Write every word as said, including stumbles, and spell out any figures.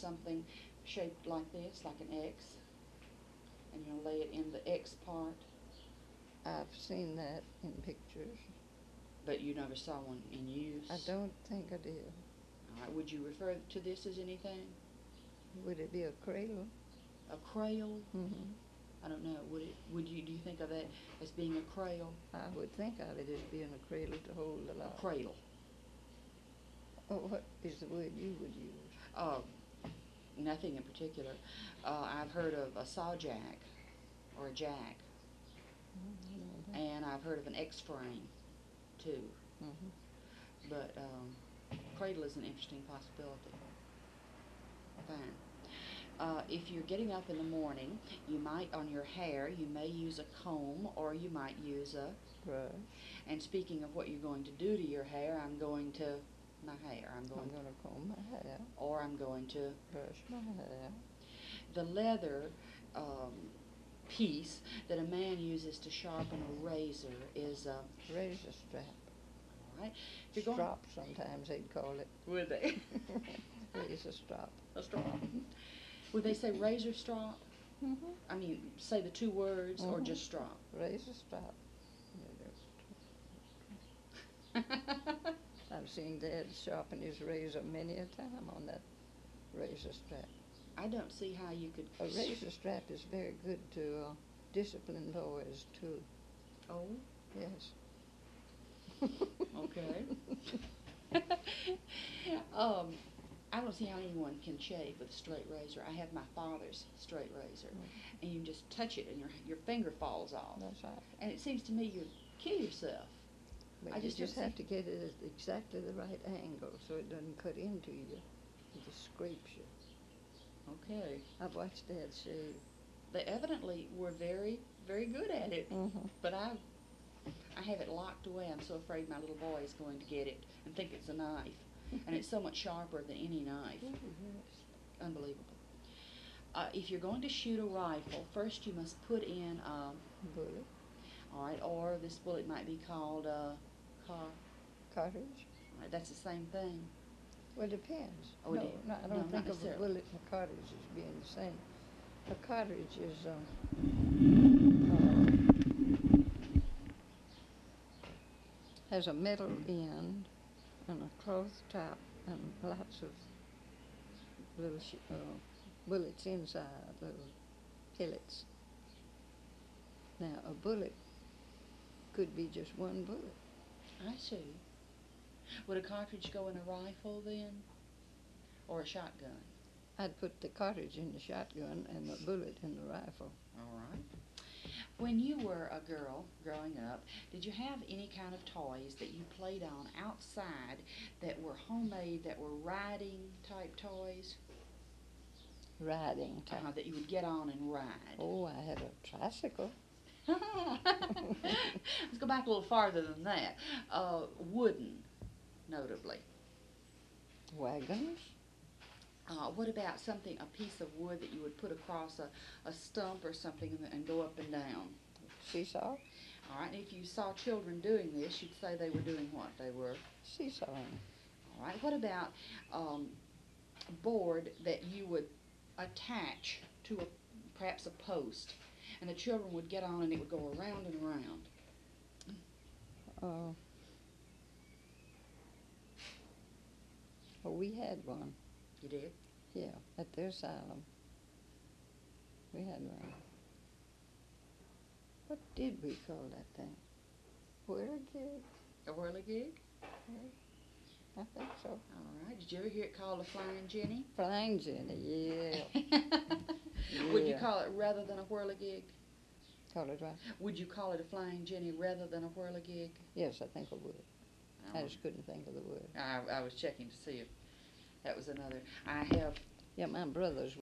something shaped like this, like an X, and you'll lay it in the X part. I've seen that in pictures. But you never saw one in use? I don't think I did. All right, would you refer to this as anything? Would it be a cradle? A cradle? Mm-hmm. I don't know. Would it? Would you? Do you think of that as being a cradle? I would think of it as being a cradle to hold the lot. A cradle. Oh, what is the word you would use? Uh, nothing in particular. Uh, I've heard of a saw jack, or a jack, Mm-hmm. and I've heard of an X-frame, too. Mm-hmm. But um, cradle is an interesting possibility. Fine. Uh, if you're getting up in the morning, you might, on your hair, you may use a comb, or you might use a Brush. And speaking of what you're going to do to your hair, I'm going to my hair. I'm I'm going, going to comb my hair, or I'm going to brush my hair. the leather um, piece that a man uses to sharpen a razor is a Razor strap. all right. If you're going, Strop, sometimes they'd call it. would they? Razor strap. A strop. Would they say razor strop? Mm-hmm. I mean, say the two words, or Mhm. just strop. Razor strap. I've seen Dad sharpen his razor many a time on that razor strap. I don't see how you could. A razor strap is very good to uh, discipline boys, too. Oh, Yes. okay. um, I don't see how anyone can shave with a straight razor. I have my father's straight razor, Mm. and you just touch it, and your your finger falls off. That's right. And it seems to me you'd kill yourself. But I you just just, don't have see- to get it at exactly the right angle so it doesn't cut into you. It just scrapes you. Okay. I've watched Dad shave. They evidently were very, very good at it. Mm-hmm. But I, I have it locked away. I'm so afraid my little boy is going to get it and think it's a knife. And it's so much sharper than any knife. Ooh, yes. Unbelievable. Uh, if you're going to shoot a rifle, first you must put in, um, Bullet. all right, or this bullet might be called uh, car. Cartridge. All right, that's the same thing. Well, it depends. Oh, it no, is. no, I No, don't not think of a necessarily. bullet and a cartridge as being the same. A cartridge is um, uh, has a metal end and a cloth top and lots of little sh- uh, bullets inside, little pellets. Now, a bullet could be just one bullet. I see. Would a cartridge go in a rifle then? Or a shotgun? I'd put the cartridge in the shotgun and the bullet in the rifle. All right. When you were a girl growing up, did you have any kind of toys that you played on outside that were homemade, that were riding type toys? Riding type. Uh, that you would get on and ride? Oh, I had a tricycle. Let's go back a little farther than that. Uh, wooden, notably. Wagons. Uh, what about something, a piece of wood that you would put across a, a stump or something and, and go up and down? Seesaw. All right, and if you saw children doing this, you'd say they were doing what? They were? Seesawing. All right, what about um, a board that you would attach to a, perhaps a post, and the children would get on and it would go around and around? Uh, oh, we had one. You did? Yeah, at the asylum. We had one. What did we call that thing? Whirligig? A whirligig? I think so. All right, did you ever hear it called a flying Jenny? Flying Jenny, yeah. Would you Yeah. call it rather than a whirligig? Call it what? Would you call it a flying Jenny rather than a whirligig? Yes, I think I would. I Oh, just couldn't think of the word. I, I was checking to see if that was another. I have Yeah, my brothers